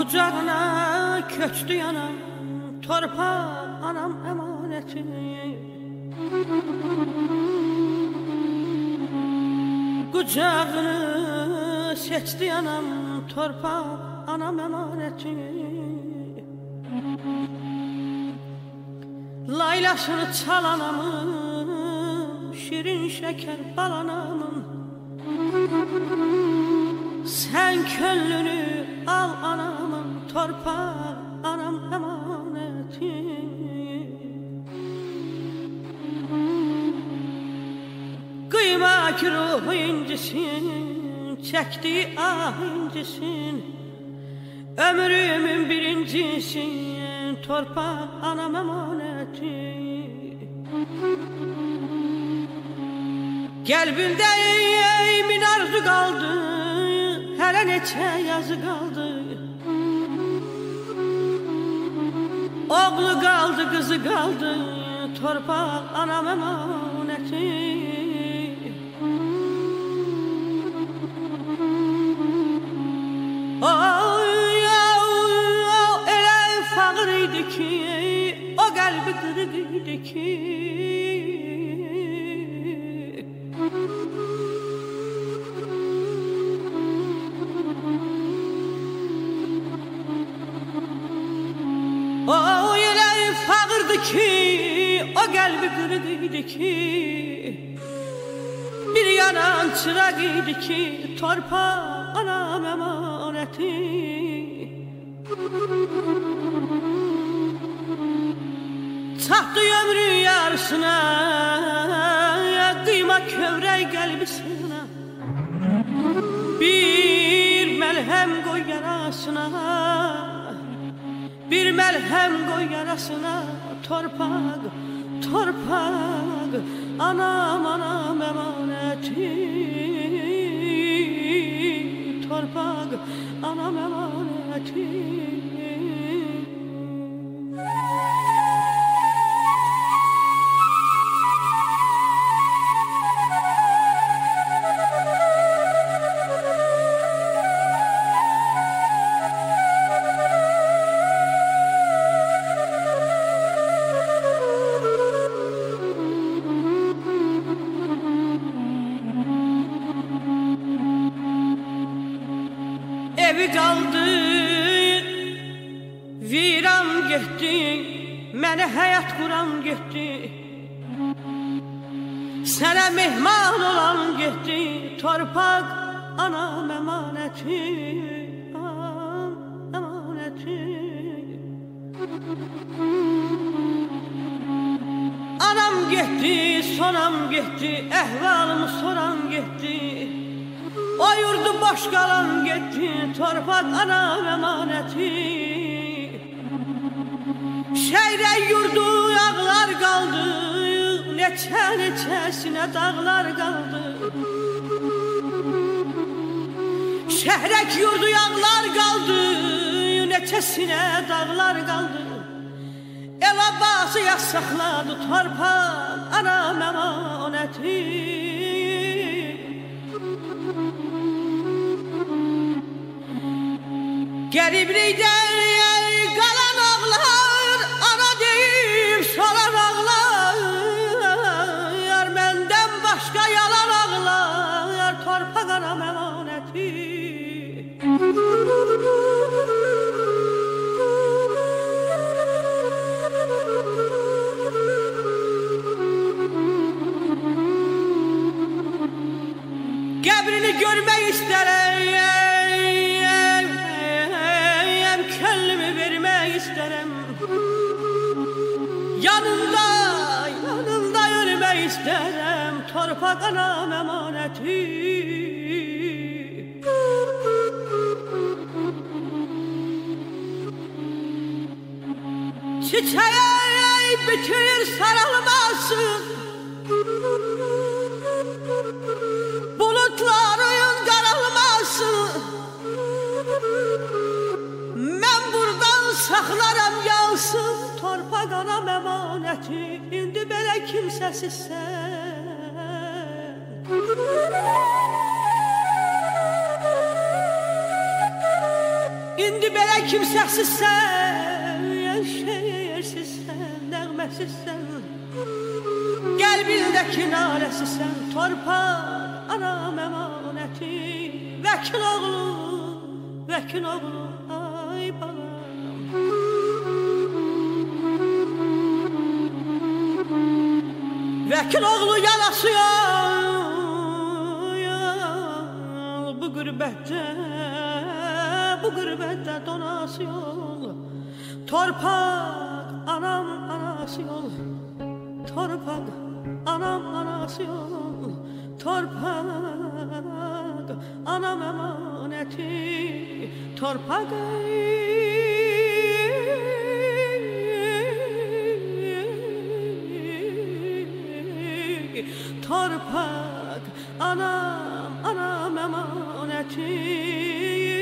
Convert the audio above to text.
Kucağına köçdü anam, torpaq anam əmanəti. Kucağını seçdi anam, torpaq anam əmanəti. Laylasını çal anamın, şirin şeker bal anamın. Sen könlünü al anamın, torpaq anam emaneti. Kıyma ki ruhu incisin, çektiği ah incisin. Ömrümün birincisin, torpaq anam emaneti. Qəlbimdə min arzu qaldı, hələ neçə yazı qaldı. Oğlu qaldı, qızı qaldı, torpaq anam əmanəti. Elə fağır idi ki, o qəlbi qırıq idi ki. O elə fağırdı ki, o qəlbi qırıq idi ki. Bir yanan çıraq idi ki, torpaq anam əmanəti. Çatdı ömrü yarısına, qıyma kövrək qəlbisinə. Bir məlhəm qoy yarasına, bir məlhəm qoy yarasına. Torpaq, torpaq anam anam əmanəti. Torpaq anam əmanəti. Evi qaldı, viran getdi, mənə həyat quran getdi. Sənə mehman olan getdi, torpaq anam əmanəti. Əmanəti. Anam getdi, sonam getdi, əhvalımı soran getdi. O yurdu boş qalan getdi, torpaq anam əmanəti. Şehrə yurdu ağlar qaldı, neçə neçəsinə dağlar qaldı. Şehrək yurdu ağlar qaldı, neçəsinə dağlar qaldı. El abbası yasaxladı, torpaq anam əmanəti. Qəriblikdən qalan ağlar, ana deyib soran ağlar. Məndən başqa yalan ağlar, torpaq anam əmanəti. Qəbrini görmək istərəm, könlümü vermək istərəm. Yanında, yanında ölmək istərəm, torpaq anam əmanəti. Çiçəyi bitir sarılmasın, bulutların qaralmasın. Mən buradan saxlaram yansın, torpaq anam əmanəti. İndi belə kimsəsizsən. İndi belə kimsəsizsən, şeyirsizsən, nəğməsizsən, qəlbindəki narəsizsən, torpaq anam əmanəti, vəkil oğlu, ay balam. Vəkil oğlu yanası yol, bu qürbətdə donası yol, torpaq anam anası yol, torpaq anam anası yol, torpaq anam əmanəti, torpaq torpaq anam əmanəti.